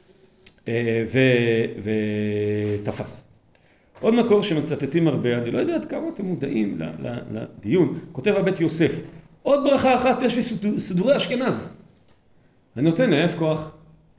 ותפס. עוד מקור שמצטטים הרבה, אני לא יודע עד כמה אתם מודעים לדיון, כותב הבית יוסף, עוד ברכה אחת יש לי סידורי אשכנז. אני נותן להף כוח.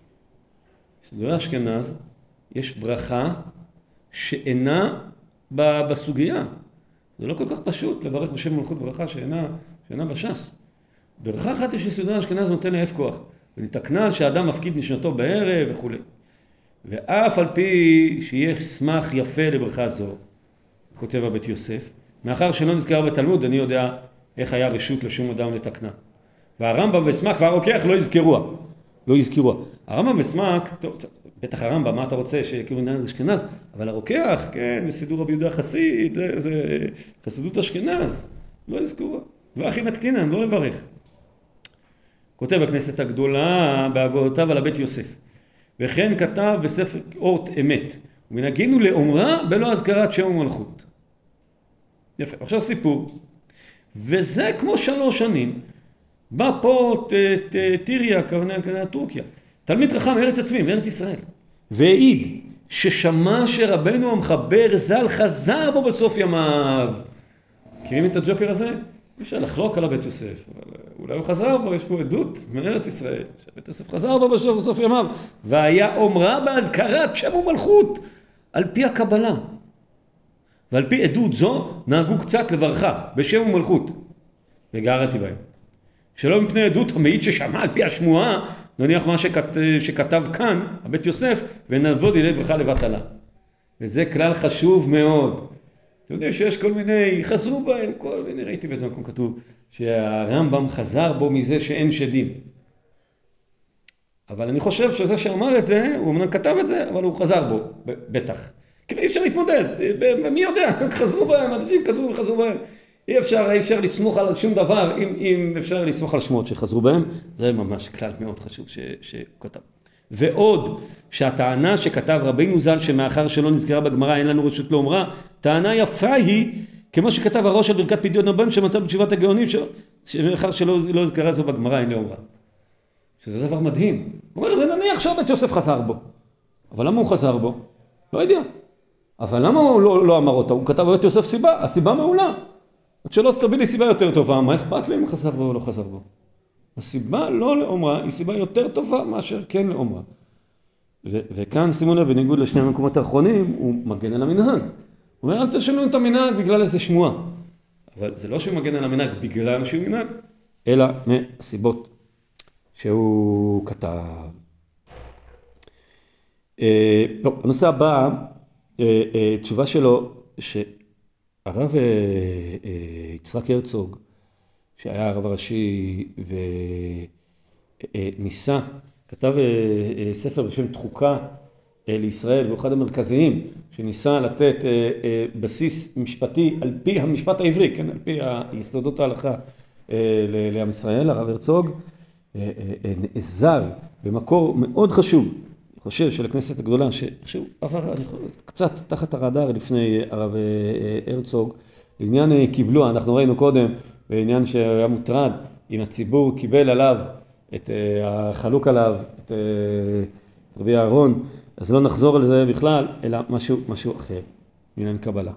סידורי אשכנז יש ברכה שאינה בסוגיה. זה לא כל כך פשוט לברך בשם מלכות ברכה שאינה בש"ס. ברכה אחת יש לי סידורי אשכנז נותן להף כוח. ונתקנה על שהאדם מפקיד משנתו בערב וכו'. ואף על פי שיהיה סמך יפה לברכה זו, כותב הבית יוסף, מאחר שלא נזכר בתלמוד, אני יודע איך היה רשות לשום אדם לתקנה. והרמב"ם וסמך והרוקח לא יזכרוה. הרמב"ם וסמך, בטח הרמב"ם, מה אתה רוצה שיכירו מנהל אשכנז? אבל הרוקח, כן, בסידור רבי יהודה חסיד, זה חסידות אשכנז, לא יזכרוה. ואחי נקטינן, לא לברך. כותב הכנסת הגדולה בהגותיו על הבית יוסף. וכן כתב בספר אות אמת, ומנהגינו לאומרה בלא הזכרת שם ומלכות. יפה, עכשיו סיפור. וזה כמו 3 שנים. בא פה טיריה, כוונה טורקיה. תלמיד חכם מארץ עצמי, מארץ ישראל. והעיד ששמע שרבנו המחבר ז"ל חזר בו בסוף ימיו. מכירים את הג'וקר הזה? אי אפשר לחלוק על הבית יוסף, אבל אולי הוא חזר בו, יש פה עדות מארץ ישראל, שהבית יוסף חזר בו בסוף ימיו, והיה אומרה בהזכרת שם ומלכות, על פי הקבלה. ועל פי עדות זו, נהגו קצת לברכה, בשם ומלכות, וגרתי בהם. שלא מפני עדות המעיד ששמע על פי השמועה, נניח מה שכתב כאן, הבית יוסף, ונעבוד אלי ברכה לבטלה. וזה כלל חשוב מאוד. אתה יודע שיש כל מיני, חזרו בהם, כל מיני, ראיתי באיזה מקום כתוב, שהרמב"ם חזר בו מזה שאין שדים. אבל אני חושב שזה שאמר את זה, הוא אמנם כתב את זה, אבל הוא חזר בו, בטח. כי אי אפשר להתמודד, מי יודע, חזרו בהם, אנשים כתבו וחזרו בהם. אי אפשר לסמוך על שום דבר, אם אפשר לסמוך על שמות שחזרו בהם, זה ממש כלל מאוד חשוב שכתב. ועוד שהטענה שכתב רבינו ז"ל שמאחר שלא נזכרה בגמרא אין לנו רשות לאומרה, טענה יפה היא כמו שכתב הראש על ברכת פדיון הבן שמצא בתשובת הגאונים שמאחר שלא נזכרה זו בגמרא אין לאומרה. שזה דבר מדהים. הוא אומר, ונניח שהבית יוסף חזר בו. אבל למה הוא חזר בו? לא יודע. אבל למה הוא לא אמר אותה? הוא כתב בבית יוסף סיבה, הסיבה מעולה. עד שלא תביא לי סיבה יותר טובה, מה אכפת לי אם הוא חזר בו או לא חזר בו? הסיבה לא לאומרה היא סיבה יותר טובה מאשר כן לאומרה. וכאן שימו לב, בניגוד לשני המקומות האחרונים, הוא מגן על המנהג. הוא אומר, אל תשנו את המנהג בגלל איזה שמועה. אבל זה לא שהוא מגן על המנהג בגלל שהוא מנהג, אלא מהסיבות שהוא כתב. טוב, הנושא הבא, תשובה שלו, שהרב יצחק הרצוג, שהיה הרב הראשי וניסה, כתב ספר בשם תחוקה לישראל, והוא אחד המרכזיים, שניסה לתת בסיס משפטי על פי המשפט העברי, כן? על פי יסודות ההלכה לעם ישראל, הרב הרצוג, נעזר במקור מאוד חשוב, אני חושב של הכנסת הגדולה, שהוא עבר קצת תחת הרדאר לפני הרב הרצוג, לעניין קיבלו, אנחנו ראינו קודם, בעניין שהיה מוטרד, אם הציבור קיבל עליו, את החלוק עליו, את רבי אהרון, אז לא נחזור על זה בכלל, אלא משהו אחר, בעניין קבלה.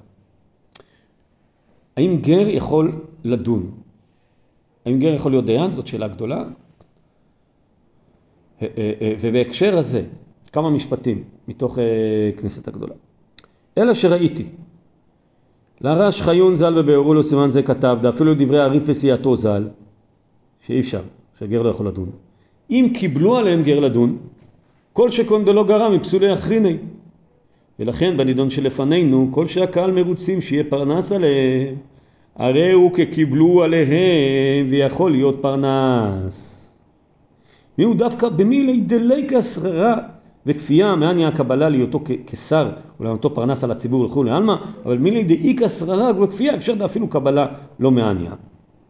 האם גר יכול לדון? האם גר יכול להיות דיין? זאת שאלה גדולה. ובהקשר הזה, כמה משפטים מתוך כנסת הגדולה. אלא שראיתי, לרש חיון ז"ל בביאורו לו סימן זה כתב, אפילו דברי הריף וסיעתו ז"ל, שאי אפשר, שהגר לא יכול לדון. אם קיבלו עליהם גר לדון, כל שכון דלא גרם מפסולי אחריני. ולכן בנידון שלפנינו, כל שהקהל מרוצים שיהיה פרנס עליהם, הרי הוא כקיבלו עליהם ויכול להיות פרנס. מיהו דווקא במילי דלי כסררה וכפייה מעניין הקבלה להיותו כשר ולענותו פרנס על הציבור לכו לעלמה, אבל מילי דאי כסררה וכפייה אפשר אפילו קבלה לא מעניין.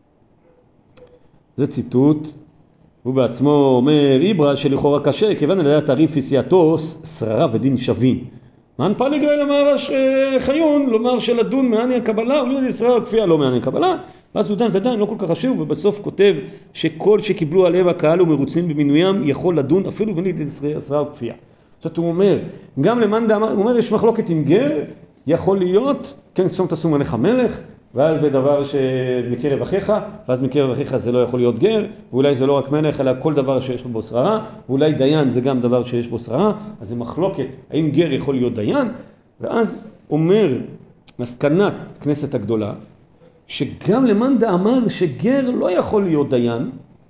זה ציטוט, הוא בעצמו אומר, איברה שלכאורה קשה, כיוון על ידי התעריף עשייתו, שררה ודין שווים. מה נפל לגלל המהר"ש חיון, לומר שלדון מעני הקבלה, ולא ישראל כפייה לא מעני הקבלה, ואז הוא דן ודן, לא כל כך חשוב, ובסוף כותב שכל שקיבלו עליהם הקהל ומרוצים במינויים, יכול לדון אפילו בלי ישראל כפייה. זאת הוא אומר, גם למאן דאמר, הוא אומר, יש מחלוקת עם גר, יכול להיות, כן, שום תשום עליך מלך, ואז בדבר שמקרב אחיך, ואז מקרב אחיך זה לא יכול להיות גר, ואולי זה לא רק מלך, אלא כל דבר שיש בו שררה, ואולי דיין זה גם דבר שיש בו שררה, אז זה מחלוקת, האם גר יכול להיות דיין, ואז אומר מסקנת כנסת הגדולה, שגם למאן דאמר שגר לא יכול להיות דיין,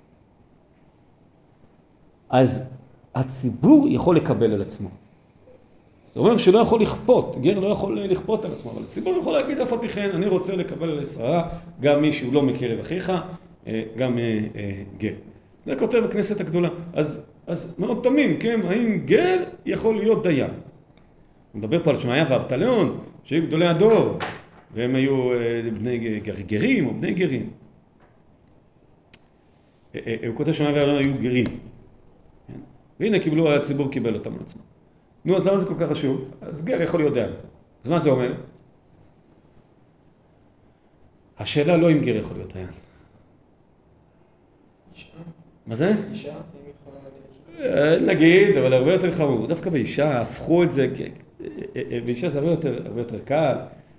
אז הציבור יכול לקבל על עצמו. זה אומר שלא יכול לכפות, גר לא יכול לכפות על עצמו, אבל הציבור יכול להגיד אף על פי כן, אני רוצה לקבל על שררה גם מי שהוא לא מקרב אחיך, גם גר. זה כותב הכנסת הגדולה. אז מאוד תמים, כן, האם גר יכול להיות דיין? נדבר פה על שמעיה ואבטליון, שהיו גדולי הדור, והם היו בני גרים או בני גרים. הוא כותב שמעיה ואבטליון היו גרים. והנה קיבלו, הציבור קיבל אותם על עצמו. נו, אז למה זה כל כך חשוב? אז גר יכול להיות דיין. אז מה זה אומר? השאלה לא אם גר יכול להיות דיין. אישה? מה זה? אישה? אם יכולה להיות... נגיד, אבל הרבה יותר חמור. דווקא באישה הפכו את זה, באישה זה הרבה יותר קל.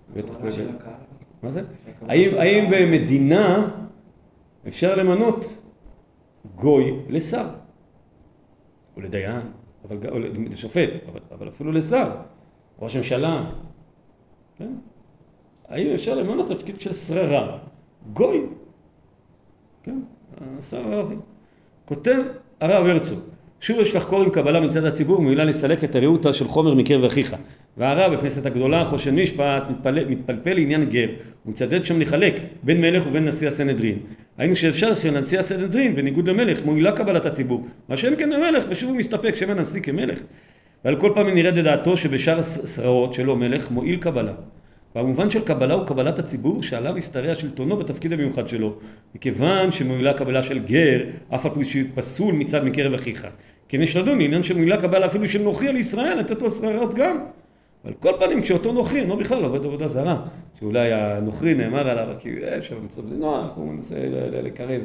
מה זה? האם במדינה אפשר למנות גוי לשר? או לדיין? או לשופט, אבל אפילו לשר, ראש הממשלה, כן? האם אפשר למנות תפקיד של שררה? גוי, כן? השר הערבי. כותב הרב הרצוג, שוב יש לחקור עם קבלה מצד הציבור, מועילה לסלק את הרעותה של חומר מקרב אחיך. והרב בכנסת הגדולה, חושן משפט, מתפלפל לעניין גר, ומצדד שם לחלק בין מלך ובין נשיא הסנהדרין. היינו שאפשר שנשיא הסנהדרין, בניגוד למלך, מועילה קבלת הציבור. מה שאין כן המלך, ושוב הוא מסתפק שם הנשיא כמלך. ועל כל פעם נרד לדעתו שבשאר שררות שלו מלך מועיל קבלה. והמובן של קבלה הוא קבלת הציבור שעליו הסתרע שלטונו בתפקיד המיוחד שלו, מכיוון שמועילה קבלה של גר, אף על פי שפסול מצד מקרב אחיך. כן יש לדון, עניין שמועילה קבלה אפילו של נוכרי על ישראל, לתת לו שררות גם. אבל כל פעמים כשאותו נוכרי, אינו בכלל עובד עבודה זרה, שאולי הנוכרי נאמר עליו, כי עכשיו מצב זה נוח, הוא מנסה לקרב.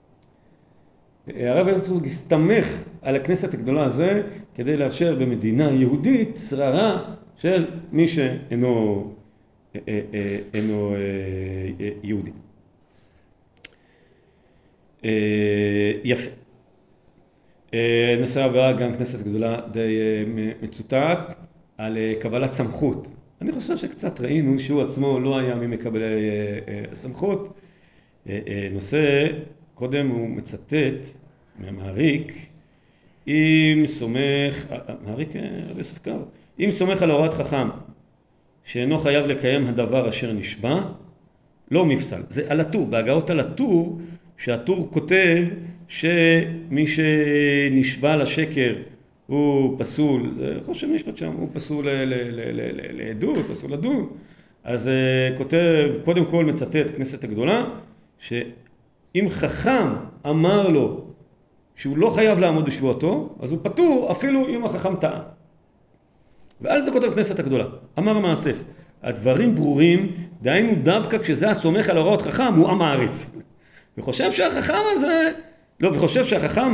הרב הרצוג הסתמך על הכנסת הגדולה הזה, כדי לאפשר במדינה יהודית שררה של מי שאינו יהודי. יפה. נושא הבא, גם כנסת גדולה די מצוטט, על קבלת סמכות. אני חושב שקצת ראינו שהוא עצמו לא היה ממקבלי הסמכות. נושא, קודם הוא מצטט מהמעריק, אם סומך, מעריק רבי יוסף קארו, אם סומך על הוראת חכם, שאינו חייב לקיים הדבר אשר נשבע, לא מפסל. זה על הטור, בהגאות על הטור, שהטור כותב שמי שנשבע לשקר הוא פסול, זה חושב משפט שם, הוא פסול לעדות, פסול לדון. אז כותב, קודם כל מצטט כנסת הגדולה, שאם חכם אמר לו שהוא לא חייב לעמוד בשבועתו, אז הוא פטור אפילו אם החכם טעה. ועל זה כותב כנסת הגדולה, אמר המאסף, הדברים ברורים, דהיינו דווקא כשזה הסומך על הוראות חכם, הוא עם הארץ. וחושב שהחכם הזה, לא, וחושב שהחכם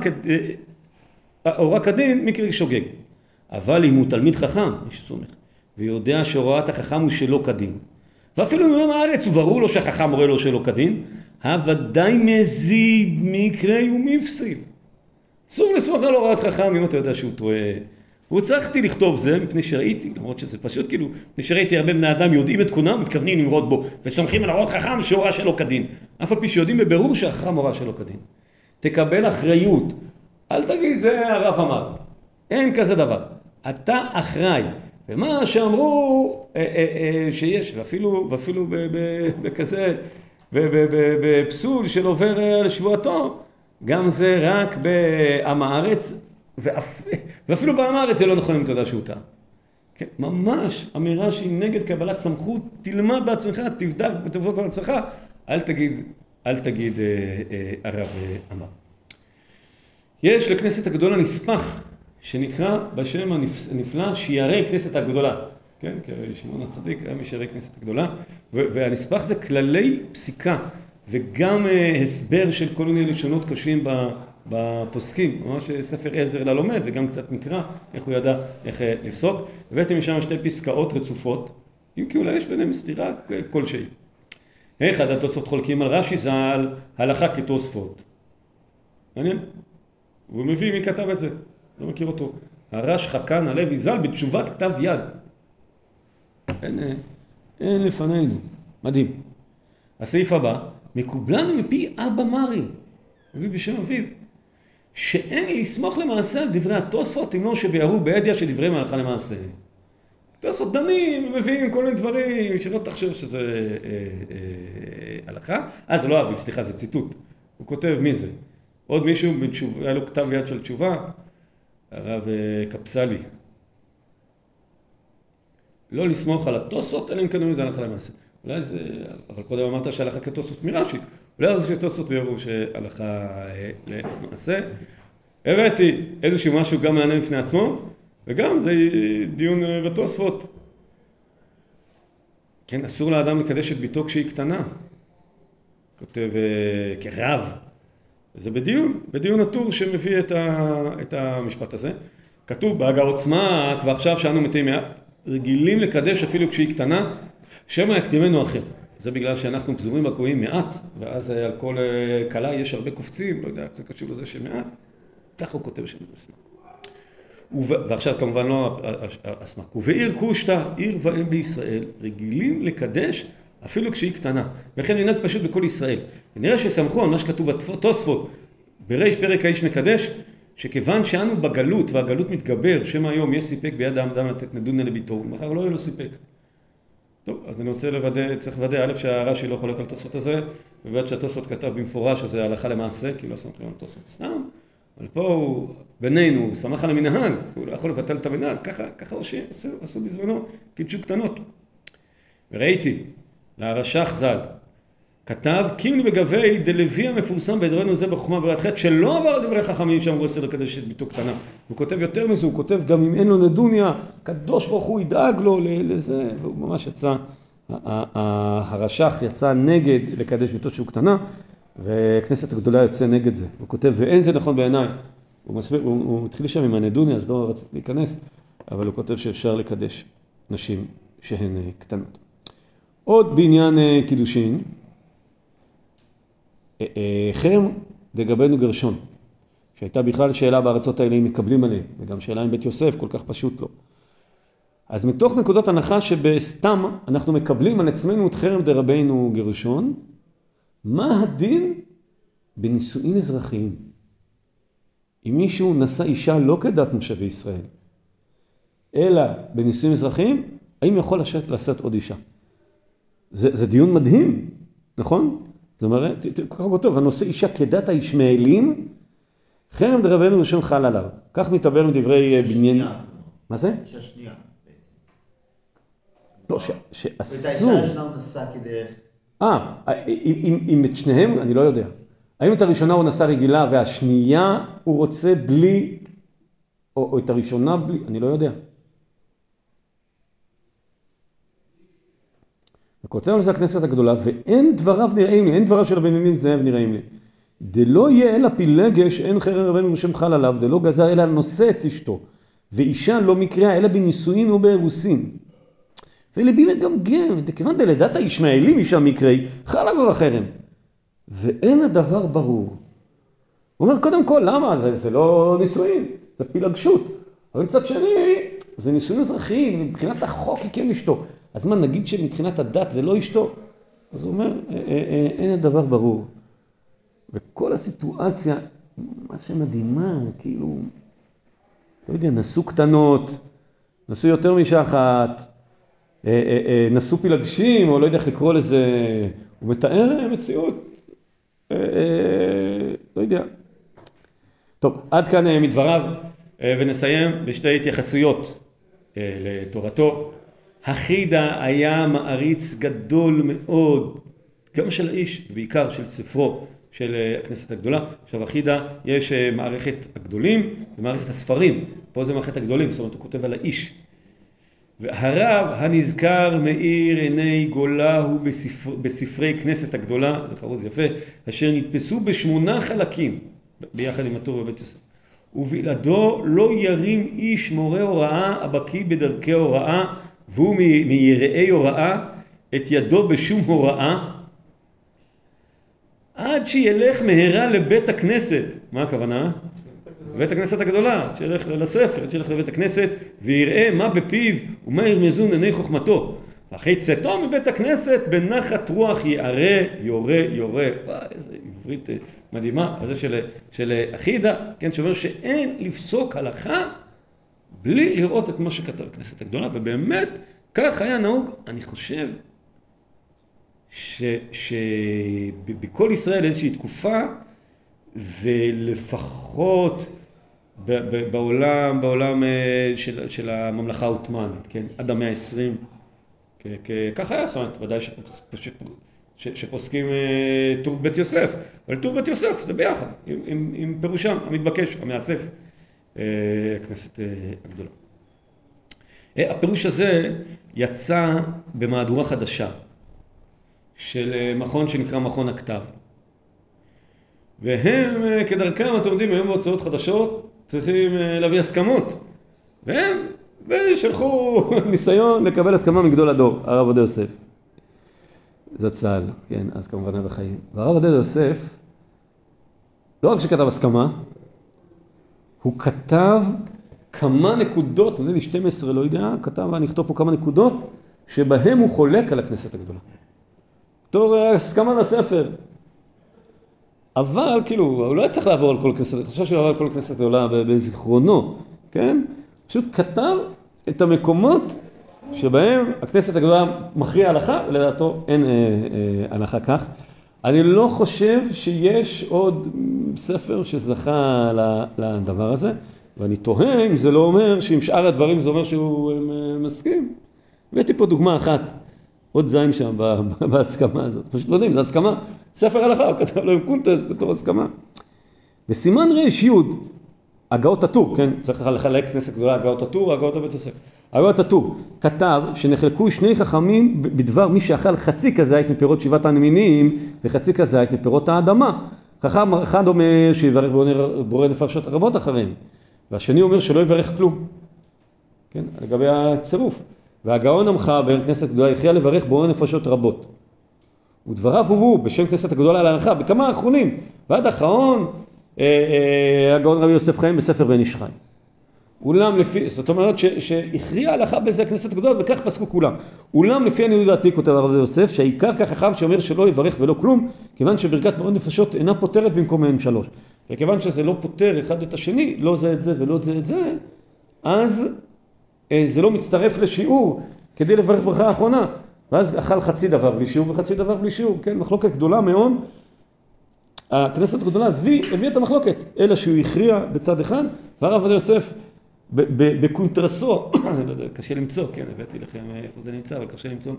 הורה כדין מקרי שוגג. אבל אם הוא תלמיד חכם, מי שסומך, ויודע שהוראת החכם הוא שלא כדין, ואפילו אם הוא עם הארץ, וברור לו שהחכם הורה לו שלא כדין, הוודאי מזיד מקרי ומפסיל. אסור לסמוך על הוראת חכם אם אתה יודע שהוא טועה. והצלחתי לכתוב זה מפני שראיתי, למרות שזה פשוט כאילו, מפני שראיתי הרבה בני אדם יודעים את קונם, מתכוונים למרוד בו, וסומכים על הוראות חכם שהורה שלא כדין. אף על פי שיודעים בבירור שהחכם הורה שלא כדין. תקבל אחריות. אל תגיד, זה הרב אמר. אין כזה דבר. אתה אחראי. ומה שאמרו שיש, ואפילו בכזה, בפסול של עובר על שבועתו, גם זה רק בעם הארץ, ואפילו בעם הארץ זה לא נכון אם אתה יודע שהוא טעה. כן, ממש אמירה שהיא נגד קבלת סמכות, תלמד בעצמך, תבדוק על עצמך, אל תגיד אל תגיד הרב אמר. יש לכנסת הגדולה נספח שנקרא בשם הנפלא שיערי כנסת הגדולה. כן, כי שמעון הצדיק היה משערי כנסת הגדולה, והנספח זה כללי פסיקה וגם הסבר של כל מיני לשונות קשים בפוסקים, ממש ספר עזר ללומד וגם קצת מקרא, איך הוא ידע איך לפסוק. הבאתי משם שתי פסקאות רצופות, אם כי אולי יש ביניהם סתירה כלשהי. אחד התוספות חולקים על רש"י ז"ל הלכה כתוספות. מעניין? והוא מביא מי כתב את זה, לא מכיר אותו. הרש חכן הלוי ז"ל בתשובת כתב יד. אין לפנינו, מדהים. הסעיף הבא, מקובלנו מפי אבא מרי, מביא בשם אביו, שאין לסמוך למעשה על דברי התוספות, אם לא שביארו בידיעה שדברי מהלכה למעשה. תוספות דנים, הם מביאים כל מיני דברים, שלא תחשב שזה הלכה. זה לא אביו, סליחה, זה ציטוט. הוא כותב מי זה. עוד מישהו, היה לו כתב יד של תשובה, הרב קפסלי. לא לסמוך על התוספות, אלא אם כן אומרים זה הלכה למעשה. אולי זה, אבל קודם אמרת שהלכה כתוספות מרש"י, אולי זה שתוספות ביארו שהלכה למעשה. הבאתי איזשהו משהו גם מעניין בפני עצמו, וגם זה דיון בתוספות. כן, אסור לאדם לקדש את ביתו כשהיא קטנה. כותב כרב. זה בדיון הטור שמביא את המשפט הזה. כתוב בהגה עוצמה, כבר עכשיו שאנו מתי מעט, רגילים לקדש אפילו כשהיא קטנה, שמא יקדימנו אחר. זה בגלל שאנחנו פזורים בקועים מעט, ואז על כל קלה יש הרבה קופצים, לא יודע, זה קשור לזה שמעט. ככה הוא כותב שם בסמק. ועכשיו כמובן לא הסמק. ובעיר קושטא, עיר ואם בישראל, רגילים לקדש אפילו כשהיא קטנה. וכן ננהג פשוט בכל ישראל. ונראה שסמכו על מה שכתוב בתוספות, בריש פרק האיש נקדש, שכיוון שאנו בגלות, והגלות מתגבר, שמא היום יש סיפק ביד האדם לתת נדונה לביתו, מחר לא יהיה לו סיפק. טוב, אז אני רוצה צריך לוודא, א' שהרש"י לא חולק על התוספות הזה, ובעד שהתוספות כתב במפורש שזה הלכה למעשה, כי לא סמכים על התוספות סתם, אבל פה הוא בינינו, הוא שמח על המנהג, הוא לא יכול לבטל את המנהג, ככה עשו בזמנו, קידשו קטנות. וראיתי, להרש"ח ז"ל, כתב, קימלי בגבי דלוי המפורסם בדורנו זה בחוכמה ובראת חטא, שלא עבר על דברי חכמים שאמרו אסור לקדש את ביתו קטנה. הוא כותב יותר מזה, הוא כותב גם אם אין לו נדוניה, הקדוש ברוך הוא ידאג לו לזה, והוא ממש יצא, הרש"ח יצא נגד לקדש ביתו שהוא קטנה, וכנסת הגדולה יוצא נגד זה. הוא כותב, ואין זה נכון בעיניי. הוא מסביר, הוא התחיל שם עם הנדוניה, אז לא רציתי להיכנס, אבל הוא כותב שאפשר לקדש נשים שהן קטנות. עוד בעניין קידושין, חרם לגבינו גרשון, שהייתה בכלל שאלה בארצות האלה אם מקבלים עליהם, וגם שאלה עם בית יוסף, כל כך פשוט לא. אז מתוך נקודות הנחה שבסתם אנחנו מקבלים על עצמנו את חרם דרבנו גרשון, מה הדין בנישואין אזרחיים? אם מישהו נשא אישה לא כדת משה וישראל, אלא בנישואין אזרחיים, האם יכול לשאת עוד אישה? זה דיון מדהים, נכון? זאת אומרת, ככה כותב, הנושא אישה כדת הישמעאלים, חרם דרבנו גרשון חל עליו. כך מתברר מדברי בניין... מה זה? אישה שנייה. לא, שאסור. ואת האישה השנה הוא נסע כדרך. אם את שניהם, אני לא יודע. האם את הראשונה הוא נסע רגילה והשנייה הוא רוצה בלי, או את הראשונה בלי, אני לא יודע. וכותב על זה הכנסת הגדולה, ואין דבריו נראים לי, אין דבריו של הבינוני זאב נראים לי. דלא יהיה אלא פילגש, אין חרם רבנו גרשון חל עליו, דלא גזר אלא נושא את אשתו, ואישה לא מקרה אלא בנישואין או באירוסין. ולבימת גם גם, כיוון דלדת הישמעאלים אישה מקראי, חל עליו החרם. ואין הדבר ברור. הוא אומר, קודם כל, למה? זה לא נישואין, זה פילגשות. אבל מצד שני, זה נישואין אזרחיים, מבחינת החוק היא כן אשתו. אז מה, נגיד שמבחינת הדת זה לא אשתו? אז הוא אומר, אין הדבר ברור. וכל הסיטואציה, מה שמדהימה, כאילו, לא יודע, נסו קטנות, נסו יותר מאישה אחת, נסו פילגשים, או לא יודע איך לקרוא לזה, הוא מתאר מציאות, לא יודע. טוב, עד כאן מדבריו, ונסיים בשתי התייחסויות לתורתו. החידה היה מעריץ גדול מאוד, גם של האיש, ובעיקר של ספרו של הכנסת הגדולה. עכשיו, אחידה יש מערכת הגדולים ומערכת הספרים. פה זה מערכת הגדולים, זאת אומרת, הוא כותב על האיש. והרב הנזכר מאיר עיני גולה הוא בספרי כנסת הגדולה, זה חרוז יפה, אשר נתפסו ב8 חלקים, ביחד עם הטור בבית יוסף. ובלעדו לא ירים איש מורה הוראה הבקיא בדרכי הוראה, והוא מיראי הוראה את ידו בשום הוראה, עד שילך מהרה לבית הכנסת. מה הכוונה? בית הכנסת הגדולה, שילך לספר, שילך לבית הכנסת ויראה מה בפיו ומה ירמזון עיני חוכמתו. ואחרי צאתו מבית הכנסת בנחת רוח יערה, יורה. איזה עברית מדהימה. אז זה של אחידה, כן, שאומר שאין לפסוק הלכה בלי לראות את מה שכתב הכנסת הגדולה, ובאמת כך היה נהוג. אני חושב שבכל ישראל איזושהי תקופה, ולפחות בעולם של הממלכה העות'מאנית, כן, עד המאה ה-20, ככה היה, זאת אומרת, ודאי שפוסקים טוב בית יוסף, אבל טוב בית יוסף זה ביחד, עם פירושם המתבקש, המאסף, הכנסת הגדולה. הפירוש הזה יצא במהדורה חדשה של מכון שנקרא מכון הכתב. והם כדרכם, אתם יודעים, היום בהוצאות חדשות צריכים להביא הסכמות. והם שלחו ניסיון לקבל הסכמה מגדול הדור, הרב עובדיה יוסף. זצ"ל, כן, אז כמובן היה בחיים. והרב עובדיה יוסף, לא רק שכתב הסכמה, הוא כתב כמה נקודות, נדמה לי 12, לא יודע, כתב, אני אכתוב פה כמה נקודות, שבהם הוא חולק על הכנסת הגדולה. בתור הסכמה לספר. אבל כאילו, הוא לא צריך לעבור על כל כנסת, אני חושב שהוא לעבור על כל כנסת עולה בזיכרונו, כן? פשוט כתב את המקומות שבהם הכנסת הגדולה מכריעה הלכה, ולדעתו אין הלכה כך. אני לא חושב שיש עוד ספר שזכה לדבר הזה, ואני תוהה אם זה לא אומר שעם שאר הדברים זה אומר שהוא מסכים. הבאתי פה דוגמה אחת. עוד זין שם בהסכמה הזאת. פשוט לא יודעים, זה הסכמה. ספר הלכה, הוא כתב להם קונטס בתור הסכמה. בסימן ר' י' הגאות הטור, כן? צריך לחלק כנסת גדולה, הגאות הטור, הגאות הבית יוסף. הגאות הטור כתב שנחלקו שני חכמים בדבר מי שאכל חצי כזית מפירות שבעת המינים וחצי כזית מפירות האדמה. חכם אחד אומר שיברך בורא נפשות רבות אחריהם, והשני אומר שלא יברך כלום. כן? לגבי הצירוף. והגאון המחבר כנסת גדולה הכריע לברך בורא נפשות רבות. ודבריו הוא בשם כנסת הגדולה להלכה בכמה האחרונים, ועד האחרון הגאון רבי יוסף חיים בספר בן איש חי. אולם לפי, זאת אומרת שהכריע הלכה בזה כנסת הגדולה, וכך פסקו כולם. אולם לפי אני לדעתי כותב הרב יוסף, שהעיקר כך חכם שאומר שלא יברך ולא כלום, כיוון שברכת בורא נפשות אינה פותרת במקום מהם 3. וכיוון שזה לא פותר אחד את השני, לא זה את זה ולא זה את זה, אז זה לא מצטרף לשיעור כדי לברך ברכה האחרונה. ואז אכל חצי דבר בלי שיעור וחצי דבר בלי שיעור. כן, מחלוקת גדולה מאוד. הכנסת הגדולה הביא את המחלוקת, אלא שהוא הכריע בצד אחד, והרב עובדיה יוסף בקונטרסו, קשה למצוא, כן, הבאתי לכם איפה זה נמצא, אבל קשה למצוא.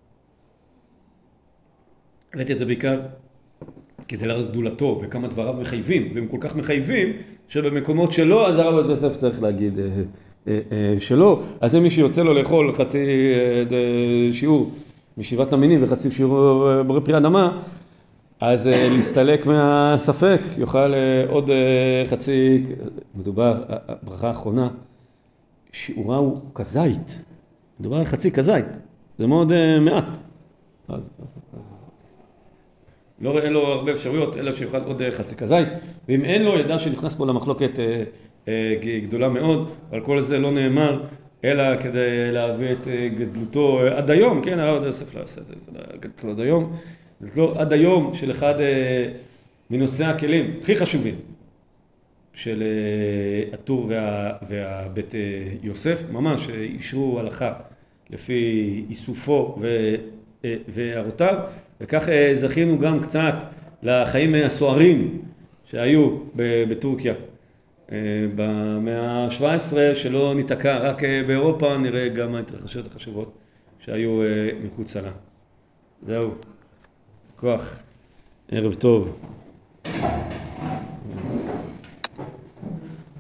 הבאתי את זה בעיקר כדי להראות גדולתו וכמה דבריו מחייבים, והם כל כך מחייבים שבמקומות שלו, אז הרב עובדיה יוסף צריך להגיד שלא. אז זה מי שיוצא לו לאכול חצי שיעור משבעת המינים וחצי שיעור בורא פרי אדמה, אז להסתלק מהספק, יוכל עוד חצי, מדובר, ברכה האחרונה, שיעורה הוא כזית, מדובר על חצי כזית, זה מאוד מעט. אז לא אין לו הרבה אפשרויות, אלא שיוכל עוד חצי כזית, ואם אין לו, ידע שנכנס פה למחלוקת גדולה מאוד, אבל כל זה לא נאמר, אלא כדי להביא את גדלותו עד היום, כן, הרב עובדיה יוסף לא עושה את זה, זה גדלותו עד היום, לא, עד היום של אחד מנושאי הכלים הכי חשובים של הטור והבית יוסף, ממש אישרו הלכה לפי איסופו והערותיו, וכך זכינו גם קצת לחיים הסוערים שהיו בטורקיה במאה ה-17, שלא ניתקע רק באירופה, נראה גם ההתרחשויות החשובות שהיו מחוצה לה. זהו. כוח. ערב טוב.